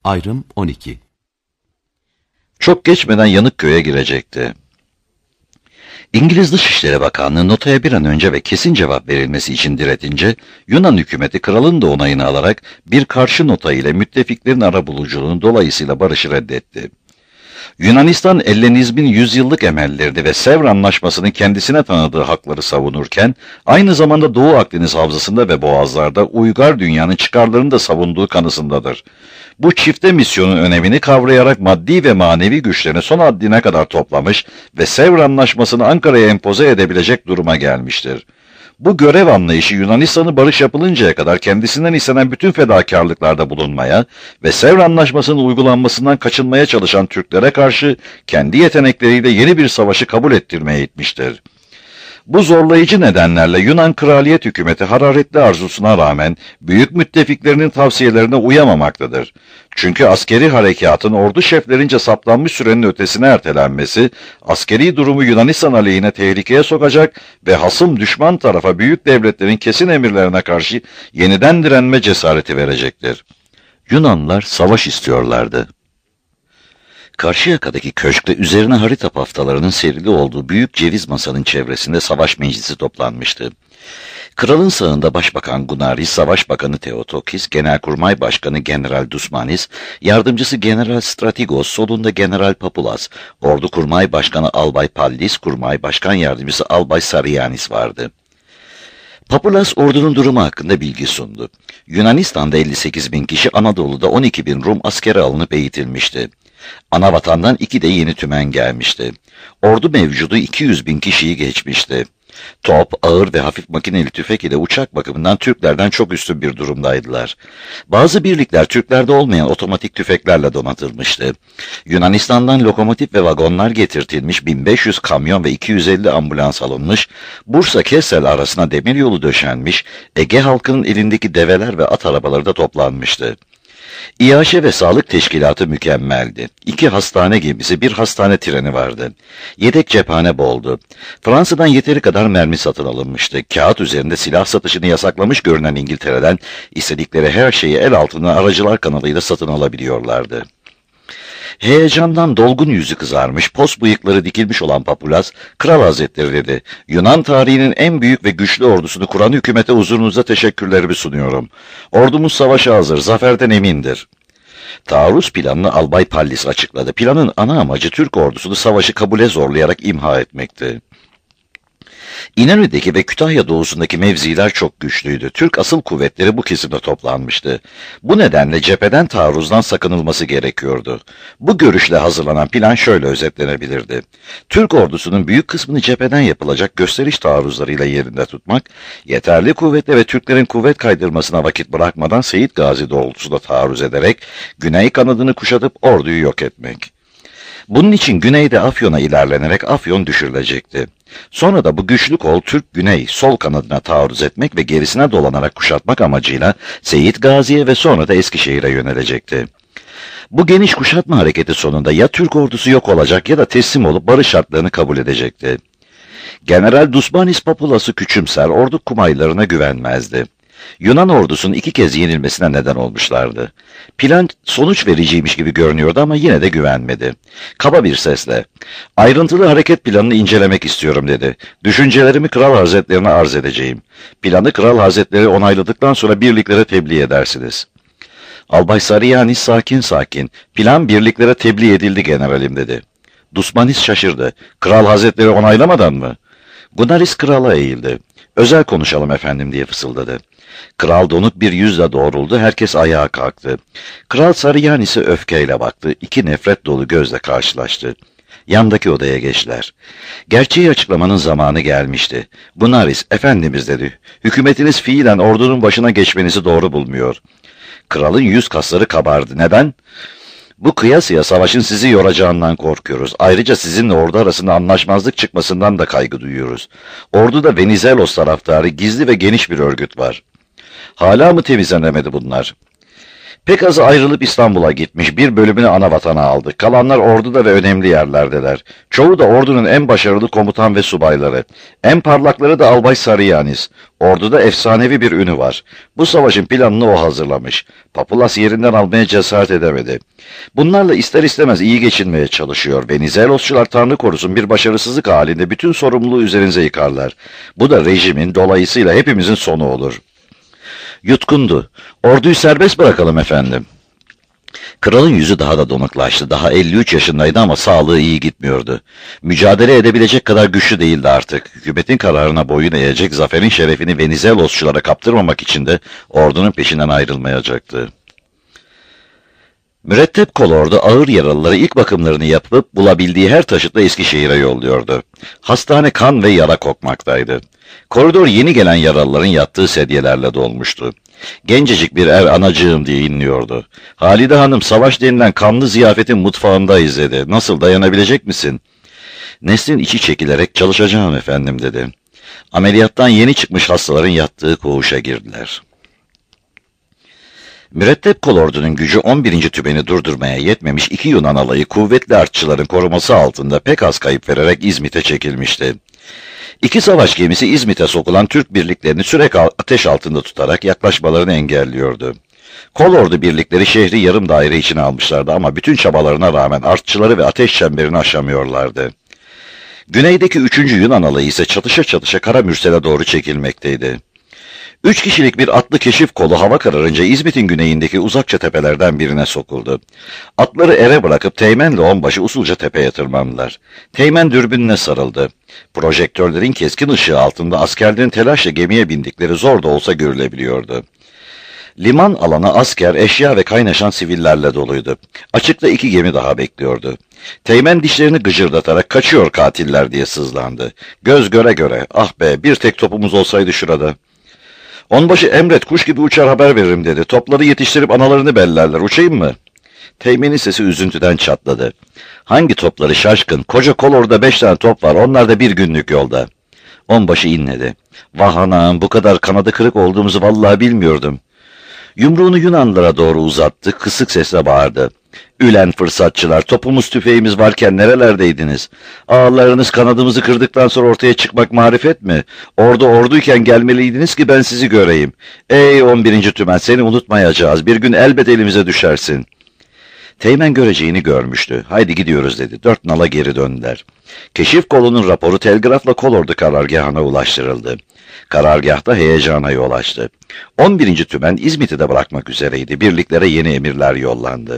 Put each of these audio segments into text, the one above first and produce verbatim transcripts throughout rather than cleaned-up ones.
Ayrım on iki. Çok geçmeden Yanıkköy'e girecekti. İngiliz Dışişleri Bakanlığı notaya bir an önce ve kesin cevap verilmesi için diretince, Yunan hükümeti kralın da onayını alarak bir karşı nota ile müttefiklerin arabuluculuğunu dolayısıyla barışı reddetti. Yunanistan, Ellenizmin yüzyıllık emellerini ve Sevr Anlaşması'nın kendisine tanıdığı hakları savunurken, aynı zamanda Doğu Akdeniz Havzası'nda ve Boğazlar'da uygar dünyanın çıkarlarını da savunduğu kanısındadır. Bu çifte misyonun önemini kavrayarak maddi ve manevi güçlerini son haddine kadar toplamış ve Sevr Anlaşması'nı Ankara'ya empoze edebilecek duruma gelmiştir. Bu görev anlayışı Yunanistan'ı barış yapılıncaya kadar kendisinden istenen bütün fedakarlıklarda bulunmaya ve Sevr Anlaşması'nın uygulanmasından kaçınmaya çalışan Türklere karşı kendi yetenekleriyle yeni bir savaşı kabul ettirmeye itmiştir. Bu zorlayıcı nedenlerle Yunan kraliyet hükümeti hararetli arzusuna rağmen büyük müttefiklerinin tavsiyelerine uyamamaktadır. Çünkü askeri harekatın ordu şeflerince saptanmış sürenin ötesine ertelenmesi, askeri durumu Yunanistan aleyhine tehlikeye sokacak ve hasım düşman tarafa büyük devletlerin kesin emirlerine karşı yeniden direnme cesareti verecektir. Yunanlılar savaş istiyorlardı. Karşıyaka'daki köşkte üzerine harita paftalarının serili olduğu büyük ceviz masanın çevresinde savaş meclisi toplanmıştı. Kralın sağında Başbakan Gunaris, Savaş Bakanı Theotokis, Genelkurmay Başkanı General Dusmanis, Yardımcısı General Stratigos, solunda General Papulas, Ordu Kurmay Başkanı Albay Pallis, Kurmay Başkan Yardımcısı Albay Sarianis vardı. Papulas ordunun durumu hakkında bilgi sundu. Yunanistan'da elli sekiz bin kişi, Anadolu'da on iki bin Rum askere alınıp eğitilmişti. Anavatan'dan iki de yeni tümen gelmişti. Ordu mevcudu iki yüz bin kişiyi geçmişti. Top, ağır ve hafif makineli tüfek ile uçak bakımından Türklerden çok üstün bir durumdaydılar. Bazı birlikler Türklerde olmayan otomatik tüfeklerle donatılmıştı. Yunanistan'dan lokomotif ve vagonlar getirtilmiş, bin beş yüz kamyon ve iki yüz elli ambulans alınmış, Bursa-Kessel arasına demiryolu döşenmiş, Ege halkının elindeki develer ve at arabaları da toplanmıştı. İAŞ ve sağlık teşkilatı mükemmeldi. İki hastane gemisi, bir hastane treni vardı. Yedek cephane boldu. Fransa'dan yeteri kadar mermi satın alınmıştı. Kağıt üzerinde silah satışını yasaklamış görünen İngiltere'den istedikleri her şeyi el altına aracılar kanalıyla satın alabiliyorlardı. Heyecandan dolgun yüzü kızarmış, pos bıyıkları dikilmiş olan Papulas, "Kral Hazretleri," dedi, "Yunan tarihinin en büyük ve güçlü ordusunu kuran hükümete huzurunuza teşekkürlerimi sunuyorum. Ordumuz savaşa hazır, zaferden emindir." Taarruz planını Albay Pallis açıkladı. Planın ana amacı Türk ordusunu savaşı kabule zorlayarak imha etmekti. İnönü'deki ve Kütahya doğusundaki mevziler çok güçlüydü. Türk asıl kuvvetleri bu kesimde toplanmıştı. Bu nedenle cepheden taarruzdan sakınılması gerekiyordu. Bu görüşle hazırlanan plan şöyle özetlenebilirdi. Türk ordusunun büyük kısmını cepheden yapılacak gösteriş taarruzlarıyla yerinde tutmak, yeterli kuvvetle ve Türklerin kuvvet kaydırmasına vakit bırakmadan Seyit Gazi doğrultusunda taarruz ederek güney kanadını kuşatıp orduyu yok etmek. Bunun için güneyde Afyon'a ilerlenerek Afyon düşürülecekti. Sonra da bu güçlü kol Türk güney sol kanadına taarruz etmek ve gerisine dolanarak kuşatmak amacıyla Seyit Gazi'ye ve sonra da Eskişehir'e yönelecekti. Bu geniş kuşatma hareketi sonunda ya Türk ordusu yok olacak ya da teslim olup barış şartlarını kabul edecekti. General Dusmanis Papulas'ı küçümser, ordu kumaylarına güvenmezdi. Yunan ordusunun iki kez yenilmesine neden olmuşlardı. Plan sonuç vericiymiş gibi görünüyordu ama yine de güvenmedi. Kaba bir sesle, "Ayrıntılı hareket planını incelemek istiyorum," dedi. "Düşüncelerimi Kral Hazretlerine arz edeceğim. Planı Kral Hazretleri onayladıktan sonra birliklere tebliğ edersiniz." Albay Sarianis sakin sakin, "Plan birliklere tebliğ edildi generalim," dedi. Dusmanis şaşırdı. "Kral Hazretleri onaylamadan mı?" Gunaris krala eğildi. "Özel konuşalım efendim," diye fısıldadı. Kral donuk bir yüzle doğruldu, herkes ayağa kalktı. Kral Sarianis'e öfkeyle baktı, iki nefret dolu gözle karşılaştı. Yandaki odaya geçtiler. Gerçeği açıklamanın zamanı gelmişti. "Gunaris, efendimiz," dedi, "hükümetiniz fiilen ordunun başına geçmenizi doğru bulmuyor." Kralın yüz kasları kabardı. "Neden?" "Bu kıyasıya savaşın sizi yoracağından korkuyoruz. Ayrıca sizinle ordu arasında anlaşmazlık çıkmasından da kaygı duyuyoruz. Orduda Venizelos taraftarı gizli ve geniş bir örgüt var." "Hala mı temizlenemedi bunlar?" Pek azı ayrılıp İstanbul'a gitmiş, bir bölümünü anavatana aldı. Kalanlar orduda ve önemli yerlerdeler. Çoğu da ordunun en başarılı komutan ve subayları. En parlakları da Albay Sarıyanis. Orduda efsanevi bir ünü var. Bu savaşın planını o hazırlamış. Papulas yerinden almaya cesaret edemedi. Bunlarla ister istemez iyi geçinmeye çalışıyor. Venizelosçular Tanrı korusun bir başarısızlık halinde bütün sorumluluğu üzerinize yıkarlar. Bu da rejimin, dolayısıyla hepimizin sonu olur. Yutkundu. Orduyu serbest bırakalım efendim. Kralın yüzü daha da donuklaştı. Daha elli üç yaşındaydı ama sağlığı iyi gitmiyordu. Mücadele edebilecek kadar güçlü değildi artık. Hükümetin kararına boyun eğecek, zaferin şerefini Venizelosçulara kaptırmamak için de ordunun peşinden ayrılmayacaktı. Mürettep kolordu ağır yaralıları ilk bakımlarını yapıp bulabildiği her taşıtla Eskişehir'e yolluyordu. Hastane kan ve yara kokmaktaydı. Koridor yeni gelen yaralıların yattığı sedyelerle dolmuştu. Gencecik bir er anacığım diye inliyordu. Halide Hanım savaş denilen kanlı ziyafetin mutfağındayız dedi. Nasıl dayanabilecek misin? Nesrin içi çekilerek çalışacağım efendim dedi. Ameliyattan yeni çıkmış hastaların yattığı koğuşa girdiler. Mürettep kolordunun gücü on birinci tümeni durdurmaya yetmemiş iki Yunan alayı kuvvetli artçıların koruması altında pek az kayıp vererek İzmit'e çekilmişti. İki savaş gemisi İzmit'e sokulan Türk birliklerini sürekli ateş altında tutarak yaklaşmalarını engelliyordu. Kolordu birlikleri şehri yarım daire içine almışlardı ama bütün çabalarına rağmen artçıları ve ateş çemberini aşamıyorlardı. Güneydeki üçüncü Yunan alayı ise çatışa çatışa Karamürsel'e doğru çekilmekteydi. Üç kişilik bir atlı keşif kolu hava kararınca İzmit'in güneyindeki uzakça tepelerden birine sokuldu. Atları ere bırakıp Teğmen'le onbaşı usulca tepeye tırmandılar. Teğmen dürbününe sarıldı. Projektörlerin keskin ışığı altında askerlerin telaşla gemiye bindikleri zor da olsa görülebiliyordu. Liman alanı asker, eşya ve kaynaşan sivillerle doluydu. Açıkta iki gemi daha bekliyordu. Teğmen dişlerini gıcırdatarak kaçıyor katiller diye sızlandı. Göz göre göre, ah be bir tek topumuz olsaydı şurada. Onbaşı emret kuş gibi uçar haber veririm dedi. Topları yetiştirip analarını bellerler. Uçayım mı? Teğmen'in sesi üzüntüden çatladı. Hangi topları şaşkın? Koca kolorda beş tane top var. Onlar da bir günlük yolda. Onbaşı inledi. Vah anam bu kadar kanadı kırık olduğumuzu vallahi bilmiyordum. Yumruğunu Yunanlılara doğru uzattı. Kısık sesle bağırdı. Ülen fırsatçılar, topumuz tüfeğimiz varken nerelerdeydiniz? Ağlarınız kanadımızı kırdıktan sonra ortaya çıkmak marifet mi? Orada orduyken gelmeliydiniz ki ben sizi göreyim. Ey on birinci tümen seni unutmayacağız. Bir gün elbet elimize düşersin. Teğmen göreceğini görmüştü. Haydi gidiyoruz dedi. Dört nala geri döndüler. Keşif kolunun raporu telgrafla kolordu karargahına ulaştırıldı. Karargahta heyecana yol açtı. on birinci tümen İzmit'i de bırakmak üzereydi. Birliklere yeni emirler yollandı.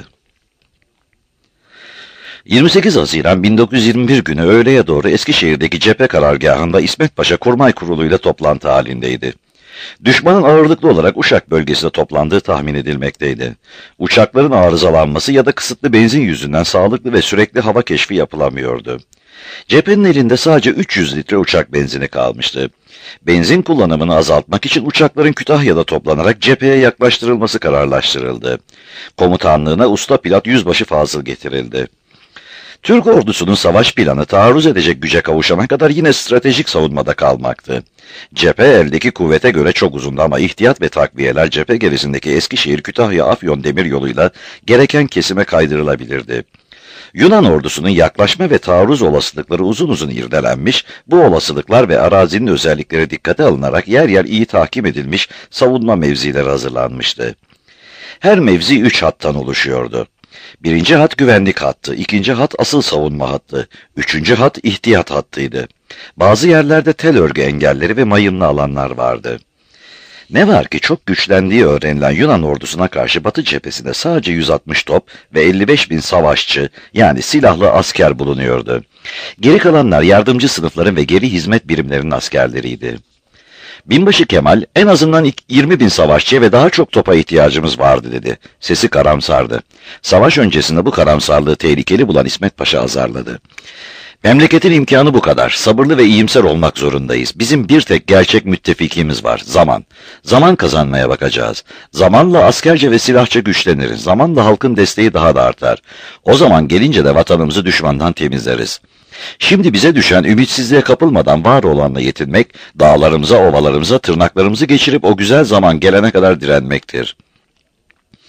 yirmi sekiz Haziran bin dokuz yüz yirmi bir günü öğleye doğru Eskişehir'deki cephe karargahında İsmet Paşa Kurmay Kurulu'yla toplantı halindeydi. Düşmanın ağırlıklı olarak Uşak bölgesinde toplandığı tahmin edilmekteydi. Uçakların arızalanması ya da kısıtlı benzin yüzünden sağlıklı ve sürekli hava keşfi yapılamıyordu. Cephenin elinde sadece üç yüz litre uçak benzini kalmıştı. Benzin kullanımını azaltmak için uçakların Kütahya'da toplanarak cepheye yaklaştırılması kararlaştırıldı. Komutanlığına usta pilot yüzbaşı Fazıl getirildi. Türk ordusunun savaş planı taarruz edecek güce kavuşana kadar yine stratejik savunmada kalmaktı. Cephe eldeki kuvvete göre çok uzundu ama ihtiyat ve takviyeler cephe gerisindeki Eskişehir, Kütahya, Afyon demiryoluyla gereken kesime kaydırılabilirdi. Yunan ordusunun yaklaşma ve taarruz olasılıkları uzun uzun irdelenmiş, bu olasılıklar ve arazinin özellikleri dikkate alınarak yer yer iyi tahkim edilmiş savunma mevzileri hazırlanmıştı. Her mevzi üç hattan oluşuyordu. Birinci hat güvenlik hattı, ikinci hat asıl savunma hattı, üçüncü hat ihtiyat hattıydı. Bazı yerlerde tel örgü engelleri ve mayınlı alanlar vardı. Ne var ki çok güçlendiği öğrenilen Yunan ordusuna karşı Batı cephesinde sadece yüz altmış top ve elli beş bin savaşçı yani silahlı asker bulunuyordu. Geri kalanlar yardımcı sınıfların ve geri hizmet birimlerinin askerleriydi. Binbaşı Kemal en azından yirmi bin savaşçıya ve daha çok topa ihtiyacımız vardı dedi. Sesi karamsardı. Savaş öncesinde bu karamsarlığı tehlikeli bulan İsmet Paşa azarladı. Memleketin imkanı bu kadar. Sabırlı ve iyimser olmak zorundayız. Bizim bir tek gerçek müttefikimiz var. Zaman. Zaman kazanmaya bakacağız. Zamanla askerce ve silahça güçleniriz. Zamanla halkın desteği daha da artar. O zaman gelince de vatanımızı düşmandan temizleriz. Şimdi bize düşen ümitsizliğe kapılmadan var olanla yetinmek, dağlarımıza, ovalarımıza tırnaklarımızı geçirip o güzel zaman gelene kadar direnmektir.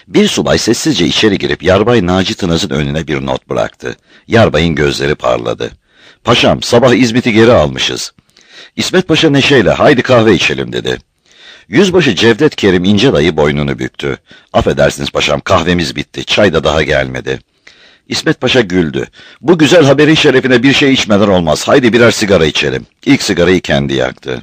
Bir subay sessizce içeri girip Yarbay Naci Tınaz'ın önüne bir not bıraktı. Yarbay'ın gözleri parladı. "Paşam, sabah İzmit'i geri almışız." İsmet Paşa neşeyle "Haydi kahve içelim" dedi. Yüzbaşı Cevdet Kerim ince dayı boynunu büktü. "Affedersiniz paşam, kahvemiz bitti, çay da daha gelmedi." İsmet Paşa güldü. "Bu güzel haberin şerefine bir şey içmeden olmaz. Haydi birer sigara içelim." İlk sigarayı kendi yaktı.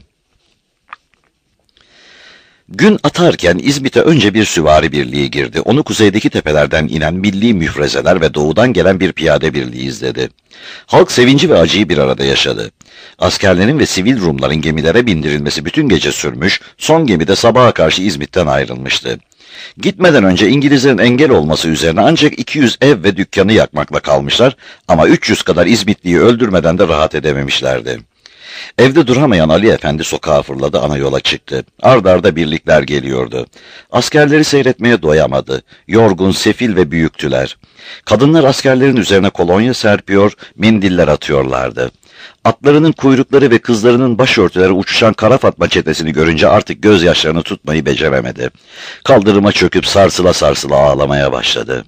Gün atarken İzmit'e önce bir süvari birliği girdi. Onu kuzeydeki tepelerden inen milli müfrezeler ve doğudan gelen bir piyade birliği izledi. Halk sevinci ve acıyı bir arada yaşadı. Askerlerin ve sivil Rumların gemilere bindirilmesi bütün gece sürmüş, son gemi de sabaha karşı İzmit'ten ayrılmıştı. Gitmeden önce İngilizlerin engel olması üzerine ancak iki yüz ev ve dükkanı yakmakla kalmışlar ama üç yüz kadar İzmitliyi öldürmeden de rahat edememişlerdi. Evde duramayan Ali Efendi sokağa fırladı, ana yola çıktı. Ard arda birlikler geliyordu. Askerleri seyretmeye doyamadı. Yorgun, sefil ve büyüktüler. Kadınlar askerlerin üzerine kolonya serpiyor, mendiller atıyorlardı. Atlarının kuyrukları ve kızlarının başörtüleri uçuşan Kara Fatma çetesini görünce artık gözyaşlarını tutmayı beceremedi. Kaldırıma çöküp sarsıla sarsıla ağlamaya başladı.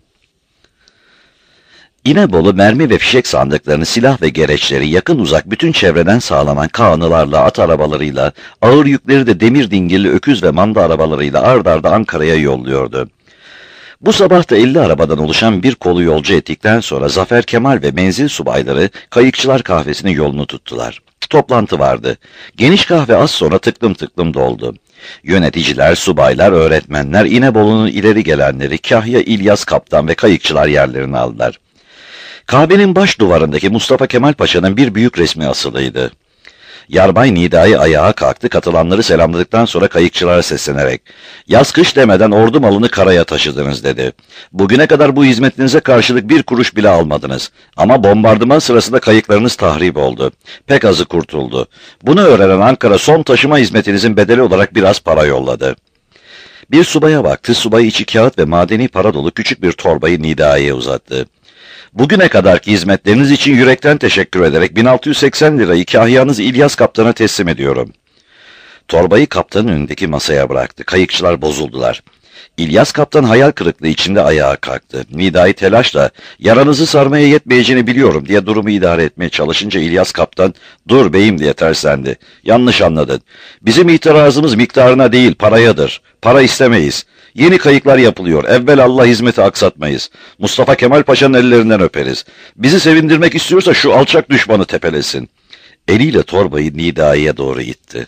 İnebolu mermi ve fişek sandıklarını, silah ve gereçleri yakın uzak bütün çevreden sağlanan kağnılarla, at arabalarıyla, ağır yükleri de demir dingilli öküz ve manda arabalarıyla ard arda Ankara'ya yolluyordu. Bu sabah da elli arabadan oluşan bir kolu yolcu ettikten sonra Zafer Kemal ve menzil subayları Kayıkçılar Kahvesi'nin yolunu tuttular. Toplantı vardı. Geniş kahve az sonra tıklım tıklım doldu. Yöneticiler, subaylar, öğretmenler, İnebolu'nun ileri gelenleri, Kahya İlyas Kaptan ve kayıkçılar yerlerini aldılar. Kahvenin baş duvarındaki Mustafa Kemal Paşa'nın bir büyük resmi asılıydı. Yarbay Nidai ayağa kalktı, katılanları selamladıktan sonra kayıkçılara seslenerek "Yaz kış demeden ordu malını karaya taşıdınız" dedi. "Bugüne kadar bu hizmetinize karşılık bir kuruş bile almadınız. Ama bombardıman sırasında kayıklarınız tahrip oldu. Pek azı kurtuldu. Bunu öğrenen Ankara son taşıma hizmetinizin bedeli olarak biraz para yolladı." Bir subaya baktı, subay içi kağıt ve madeni para dolu küçük bir torbayı Nidai'ye uzattı. "Bugüne kadarki hizmetleriniz için yürekten teşekkür ederek bin altı yüz seksen lirayı kahyanız İlyas Kaptan'a teslim ediyorum." Torbayı kaptanın önündeki masaya bıraktı. Kayıkçılar bozuldular. İlyas Kaptan hayal kırıklığı içinde ayağa kalktı. Nidai telaşla "Yaranızı sarmaya yetmeyeceğini biliyorum" diye durumu idare etmeye çalışınca İlyas Kaptan "Dur beyim" diye terslendi. "Yanlış anladın. Bizim itirazımız miktarına değil, parayadır. Para istemeyiz. Yeni kayıklar yapılıyor. Evvel Allah hizmeti aksatmayız. Mustafa Kemal Paşa'nın ellerinden öperiz. Bizi sevindirmek istiyorsa şu alçak düşmanı tepelesin." Eliyle torbayı Nidai'ye doğru itti.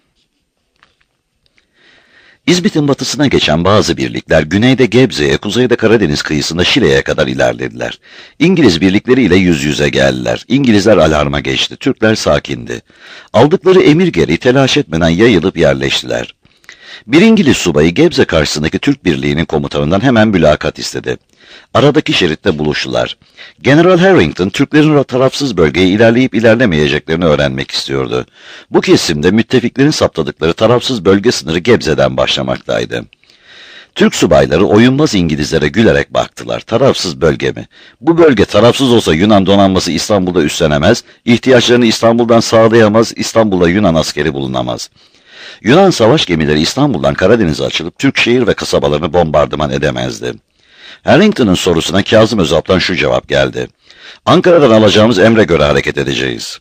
İzmit'in batısına geçen bazı birlikler güneyde Gebze'ye, kuzeyde Karadeniz kıyısında Şile'ye kadar ilerlediler. İngiliz birlikleriyle yüz yüze geldiler. İngilizler alarma geçti. Türkler sakindi. Aldıkları emir gereği telaş etmeden yayılıp yerleştiler. Bir İngiliz subayı Gebze karşısındaki Türk birliğinin komutanından hemen mülakat istedi. Aradaki şeritte buluştular. General Harrington, Türklerin tarafsız bölgeye ilerleyip ilerlemeyeceklerini öğrenmek istiyordu. Bu kesimde müttefiklerin saptadıkları tarafsız bölge sınırı Gebze'den başlamaktaydı. Türk subayları oyunmaz İngilizlere gülerek baktılar. Tarafsız bölge mi? Bu bölge tarafsız olsa Yunan donanması İstanbul'da üstlenemez, ihtiyaçlarını İstanbul'dan sağlayamaz, İstanbul'da Yunan askeri bulunamaz. Yunan savaş gemileri İstanbul'dan Karadeniz'e açılıp Türk şehir ve kasabalarını bombardıman edemezdi. Harrington'ın sorusuna Kazım Özalp'tan şu cevap geldi: "Ankara'dan alacağımız emre göre hareket edeceğiz."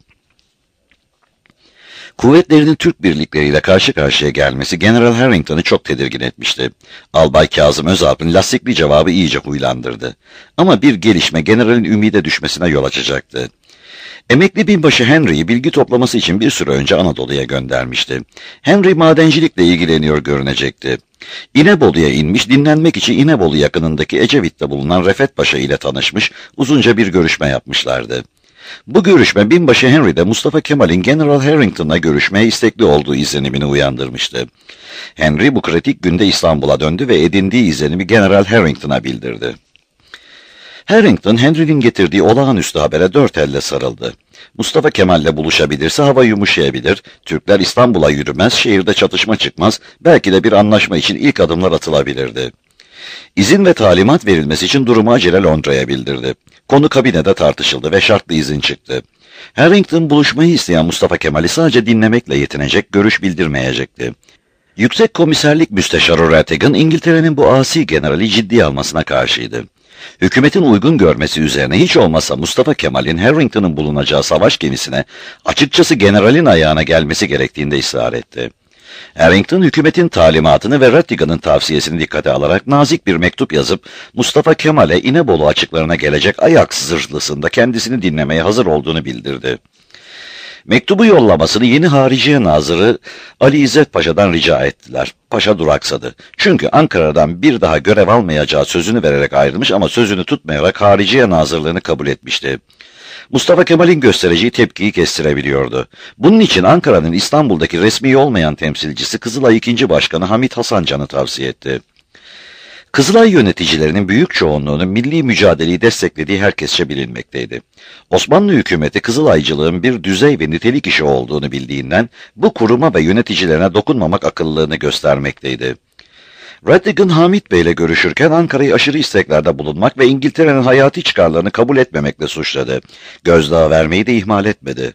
Kuvvetlerinin Türk birlikleriyle karşı karşıya gelmesi General Harrington'ı çok tedirgin etmişti. Albay Kazım Özalp'ın lastikli cevabı iyice huylandırdı. Ama bir gelişme generalin ümide düşmesine yol açacaktı. Emekli binbaşı Henry'yi bilgi toplaması için bir süre önce Anadolu'ya göndermişti. Henry madencilikle ilgileniyor görünecekti. İnebolu'ya inmiş, dinlenmek için İnebolu yakınındaki Ecevit'te bulunan Refet Paşa ile tanışmış, uzunca bir görüşme yapmışlardı. Bu görüşme binbaşı Henry'de Mustafa Kemal'in General Harrington'la görüşmeye istekli olduğu izlenimini uyandırmıştı. Henry bu kritik günde İstanbul'a döndü ve edindiği izlenimi General Harrington'a bildirdi. Harrington, Henry'nin getirdiği olağanüstü habere dört elle sarıldı. Mustafa Kemal'le buluşabilirse hava yumuşayabilir, Türkler İstanbul'a yürümez, şehirde çatışma çıkmaz, belki de bir anlaşma için ilk adımlar atılabilirdi. İzin ve talimat verilmesi için durumu acele Londra'ya bildirdi. Konu kabinede tartışıldı ve şartlı izin çıktı. Harrington buluşmayı isteyen Mustafa Kemal'i sadece dinlemekle yetinecek, görüş bildirmeyecekti. Yüksek Komiserlik Müsteşarı Rattigan, İngiltere'nin bu asi generali ciddiye almasına karşıydı. Hükümetin uygun görmesi üzerine hiç olmazsa Mustafa Kemal'in Harrington'ın bulunacağı savaş gemisine açıkçası generalin ayağına gelmesi gerektiğinde ısrar etti. Harrington hükümetin talimatını ve Rattigan'ın tavsiyesini dikkate alarak nazik bir mektup yazıp Mustafa Kemal'e İnebolu açıklarına gelecek Ajax zırhlısında kendisini dinlemeye hazır olduğunu bildirdi. Mektubu yollamasını yeni Hariciye Nazırı Ali İzzet Paşa'dan rica ettiler. Paşa duraksadı. Çünkü Ankara'dan bir daha görev almayacağı sözünü vererek ayrılmış ama sözünü tutmayarak Hariciye Nazırlığını kabul etmişti. Mustafa Kemal'in göstereceği tepkiyi kestirebiliyordu. Bunun için Ankara'nın İstanbul'daki resmi olmayan temsilcisi Kızılay ikinci. Başkanı Hamit Hasancan'ı tavsiye etti. Kızılay yöneticilerinin büyük çoğunluğunun milli mücadeleyi desteklediği herkesçe bilinmekteydi. Osmanlı hükümeti Kızılaycılığın bir düzey ve nitelik işi olduğunu bildiğinden bu kuruma ve yöneticilerine dokunmamak akıllılığını göstermekteydi. Rattigan Hamit Bey ile görüşürken Ankara'yı aşırı isteklerde bulunmak ve İngiltere'nin hayati çıkarlarını kabul etmemekle suçladı. Gözdağı vermeyi de ihmal etmedi.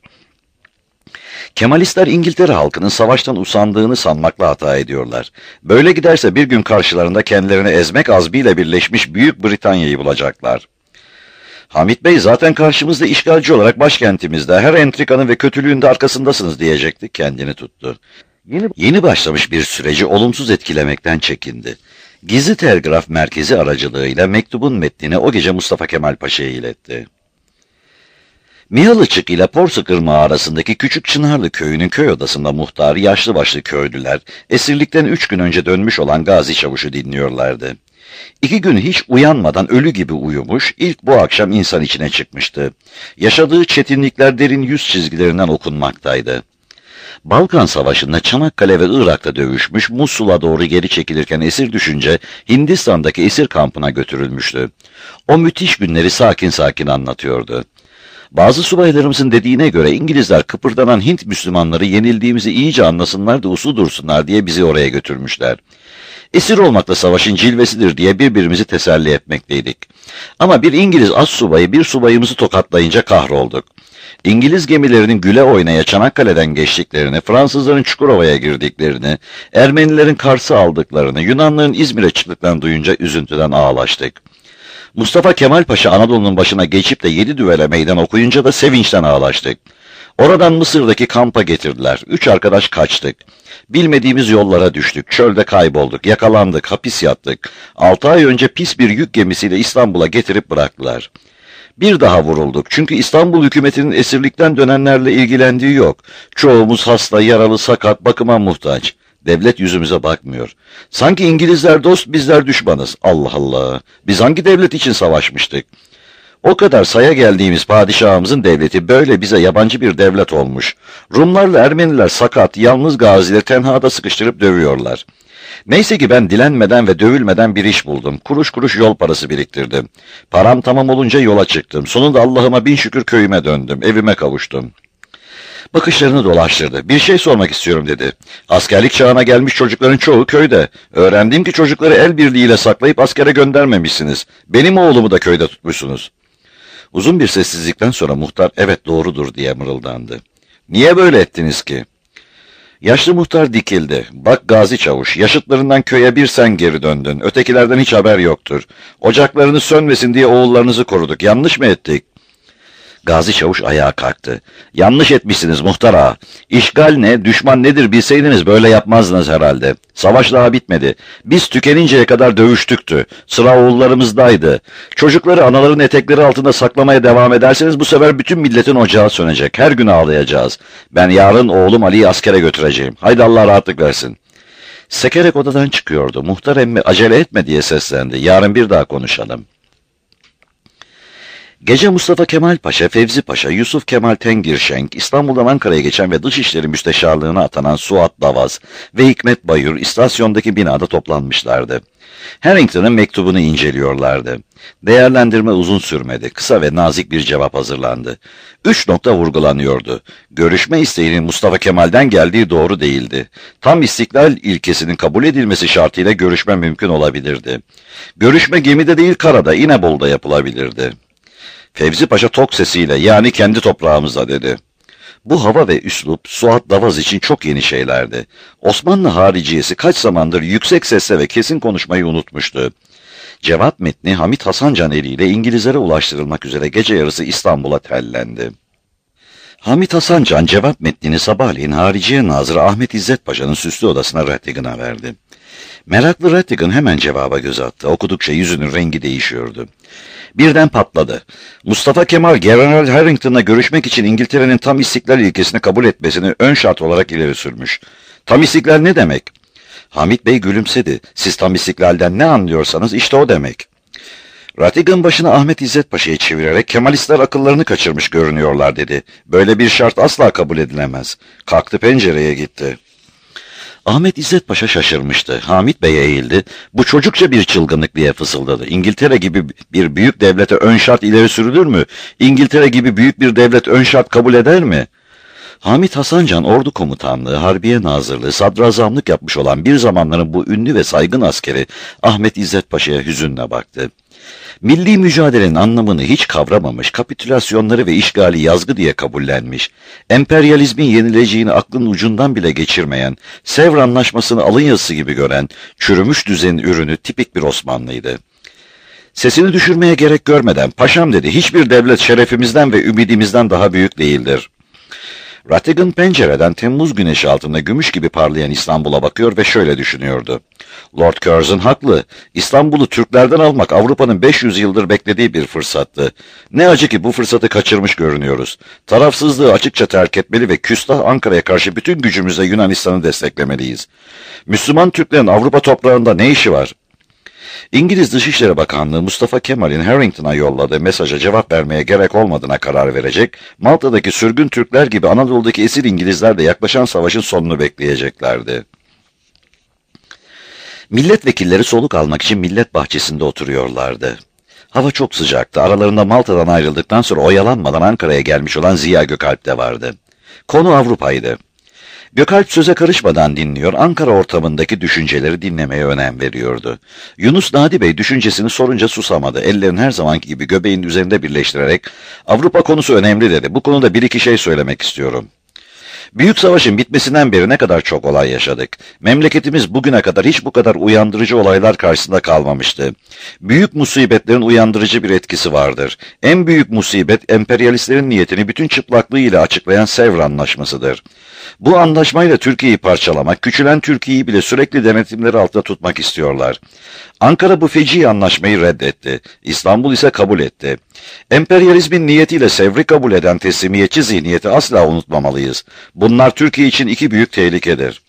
Kemalistler İngiltere halkının savaştan usandığını sanmakla hata ediyorlar. Böyle giderse bir gün karşılarında kendilerini ezmek azmiyle birleşmiş Büyük Britanya'yı bulacaklar. Hamit Bey zaten karşımızda işgalci olarak başkentimizde her entrikanın ve kötülüğün de arkasındasınız diyecekti, kendini tuttu. Yeni, yeni başlamış bir süreci olumsuz etkilemekten çekindi. Gizli Telgraf Merkezi aracılığıyla mektubun metnini o gece Mustafa Kemal Paşa'ya iletti. Mihalıçık ile Porsukırmağı arasındaki Küçük Çınarlı köyünün köy odasında muhtar, yaşlı başlı köylüler, esirlikten üç gün önce dönmüş olan Gazi Çavuş'u dinliyorlardı. İki gün hiç uyanmadan ölü gibi uyumuş, ilk bu akşam insan içine çıkmıştı. Yaşadığı çetinlikler derin yüz çizgilerinden okunmaktaydı. Balkan Savaşı'nda Çanakkale ve Irak'ta dövüşmüş, Musul'a doğru geri çekilirken esir düşünce Hindistan'daki esir kampına götürülmüştü. O müthiş günleri sakin sakin anlatıyordu. Bazı subaylarımızın dediğine göre İngilizler kıpırdanan Hint Müslümanları yenildiğimizi iyice anlasınlar da uslu dursunlar diye bizi oraya götürmüşler. Esir olmakla savaşın cilvesidir diye birbirimizi teselli etmekteydik. Ama bir İngiliz az subayı bir subayımızı tokatlayınca kahrolduk. İngiliz gemilerinin güle oynaya Çanakkale'den geçtiklerini, Fransızların Çukurova'ya girdiklerini, Ermenilerin Kars'ı aldıklarını, Yunanların İzmir'e çıktıklarını duyunca üzüntüden ağlaştık. Mustafa Kemal Paşa Anadolu'nun başına geçip de yedi düvele meydan okuyunca da sevinçten ağlaştık. Oradan Mısır'daki kampa getirdiler. Üç arkadaş kaçtık. Bilmediğimiz yollara düştük. Çölde kaybolduk. Yakalandık. Hapis yattık. Altı ay önce pis bir yük gemisiyle İstanbul'a getirip bıraktılar. Bir daha vurulduk. Çünkü İstanbul hükümetinin esirlikten dönenlerle ilgilendiği yok. Çoğumuz hasta, yaralı, sakat, bakıma muhtaç. Devlet yüzümüze bakmıyor. Sanki İngilizler dost, bizler düşmanız. Allah Allah. Biz hangi devlet için savaşmıştık? O kadar saya geldiğimiz padişahımızın devleti böyle bize yabancı bir devlet olmuş. Rumlarla Ermeniler sakat, yalnız gazileri tenhada sıkıştırıp dövüyorlar. Neyse ki ben dilenmeden ve dövülmeden bir iş buldum. Kuruş kuruş yol parası biriktirdim. Param tamam olunca yola çıktım. Sonunda Allah'ıma bin şükür köyüme döndüm. Evime kavuştum. Bakışlarını dolaştırdı. Bir şey sormak istiyorum dedi. Askerlik çağına gelmiş çocukların çoğu köyde. Öğrendim ki çocukları el birliğiyle saklayıp askere göndermemişsiniz. Benim oğlumu da köyde tutmuşsunuz. Uzun bir sessizlikten sonra muhtar evet doğrudur diye mırıldandı. Niye böyle ettiniz ki? Yaşlı muhtar dikildi. Bak Gazi Çavuş, yaşıtlarından köye bir sen geri döndün. Ötekilerden hiç haber yoktur. Ocaklarınız sönmesin diye oğullarınızı koruduk. Yanlış mı ettik? Gazi Çavuş ayağa kalktı. Yanlış etmişsiniz muhtar ağa. İşgal ne, düşman nedir bilseydiniz böyle yapmazdınız herhalde. Savaş daha bitmedi. Biz tükeninceye kadar dövüştüktü. Sıra oğullarımızdaydı. Çocukları anaların etekleri altında saklamaya devam ederseniz bu sefer bütün milletin ocağı sönecek. Her gün ağlayacağız. Ben yarın oğlum Ali'yi askere götüreceğim. Haydi Allah rahatlık versin. Sekerek odadan çıkıyordu. Muhtar emmi acele etme diye seslendi. Yarın bir daha konuşalım. Gece Mustafa Kemal Paşa, Fevzi Paşa, Yusuf Kemal Tengirşenk, İstanbul'dan Ankara'ya geçen ve Dışişleri Müsteşarlığına atanan Suat Davaz ve Hikmet Bayur istasyondaki binada toplanmışlardı. Harrington'ın mektubunu inceliyorlardı. Değerlendirme uzun sürmedi. Kısa ve nazik bir cevap hazırlandı. Üç nokta vurgulanıyordu. Görüşme isteğinin Mustafa Kemal'den geldiği doğru değildi. Tam istiklal ilkesinin kabul edilmesi şartıyla görüşme mümkün olabilirdi. Görüşme gemide değil karada, İnebolu'da yapılabilirdi. Fevzi Paşa tok sesiyle yani kendi toprağımızda dedi. Bu hava ve üslup Suat Davaz için çok yeni şeylerdi. Osmanlı hariciyesi kaç zamandır yüksek sesle ve kesin konuşmayı unutmuştu. Cevap metni Hamit Hasancan eliyle İngilizlere ulaştırılmak üzere gece yarısı İstanbul'a tellendi. Hamit Hasancan cevap metnini sabahleyin Hariciye Nazırı Ahmet İzzet Paşa'nın süslü odasına Rattigan'a verdi. Meraklı Rattigan hemen cevaba göz attı. Okudukça yüzünün rengi değişiyordu. Birden patladı. Mustafa Kemal, General Harrington'la görüşmek için İngiltere'nin tam istiklal ilkesini kabul etmesini ön şart olarak ileri sürmüş. Tam istiklal ne demek? Hamit Bey gülümsedi. Siz tam istiklalden ne anlıyorsanız işte o demek. Rattigan başını Ahmet İzzet Paşa'ya çevirerek Kemalistler akıllarını kaçırmış görünüyorlar dedi. Böyle bir şart asla kabul edilemez. Kalktı pencereye gitti. Ahmet İzzet Paşa şaşırmıştı. Hamit Bey eğildi. Bu çocukça bir çılgınlık diye fısıldadı. İngiltere gibi bir büyük devlete ön şart ileri sürülür mü? İngiltere gibi büyük bir devlet ön şart kabul eder mi? Hamit Hasancan ordu komutanlığı, harbiye nazırlığı, sadrazamlık yapmış olan bir zamanların bu ünlü ve saygın askeri Ahmet İzzet Paşa'ya hüzünle baktı. Milli mücadelenin anlamını hiç kavramamış, kapitülasyonları ve işgali yazgı diye kabullenmiş, emperyalizmin yenileceğini aklın ucundan bile geçirmeyen, Sevr Anlaşması'nı alın yazısı gibi gören, çürümüş düzenin ürünü tipik bir Osmanlıydı. Sesini düşürmeye gerek görmeden, paşam dedi, hiçbir devlet şerefimizden ve ümidimizden daha büyük değildir. Rattigan pencereden Temmuz güneşi altında gümüş gibi parlayan İstanbul'a bakıyor ve şöyle düşünüyordu. Lord Curzon haklı. İstanbul'u Türklerden almak Avrupa'nın beş yüz yıldır beklediği bir fırsattı. Ne acı ki bu fırsatı kaçırmış görünüyoruz. Tarafsızlığı açıkça terk etmeli ve küstah Ankara'ya karşı bütün gücümüzle Yunanistan'ı desteklemeliyiz. Müslüman Türklerin Avrupa toprağında ne işi var? İngiliz Dışişleri Bakanlığı Mustafa Kemal'in Harrington'a yolladığı mesaja cevap vermeye gerek olmadığına karar verecek, Malta'daki sürgün Türkler gibi Anadolu'daki esir İngilizler de yaklaşan savaşın sonunu bekleyeceklerdi. Milletvekilleri soluk almak için millet bahçesinde oturuyorlardı. Hava çok sıcaktı. Aralarında Malta'dan ayrıldıktan sonra oyalanmadan Ankara'ya gelmiş olan Ziya Gökalp de vardı. Konu Avrupa'ydı. Gökalp söze karışmadan dinliyor, Ankara ortamındaki düşünceleri dinlemeye önem veriyordu. Yunus Nadi Bey düşüncesini sorunca susamadı. Ellerini her zamanki gibi göbeğin üzerinde birleştirerek, Avrupa konusu önemli dedi. Bu konuda bir iki şey söylemek istiyorum. Büyük savaşın bitmesinden beri ne kadar çok olay yaşadık. Memleketimiz bugüne kadar hiç bu kadar uyandırıcı olaylar karşısında kalmamıştı. Büyük musibetlerin uyandırıcı bir etkisi vardır. En büyük musibet emperyalistlerin niyetini bütün çıplaklığıyla açıklayan Sevr Anlaşması'dır. Bu anlaşmayla Türkiye'yi parçalamak, küçülen Türkiye'yi bile sürekli denetimleri altında tutmak istiyorlar. Ankara bu feci anlaşmayı reddetti. İstanbul ise kabul etti. Emperyalizmin niyetiyle Sevr'i kabul eden teslimiyetçi zihniyeti asla unutmamalıyız. Bunlar Türkiye için iki büyük tehlikedir.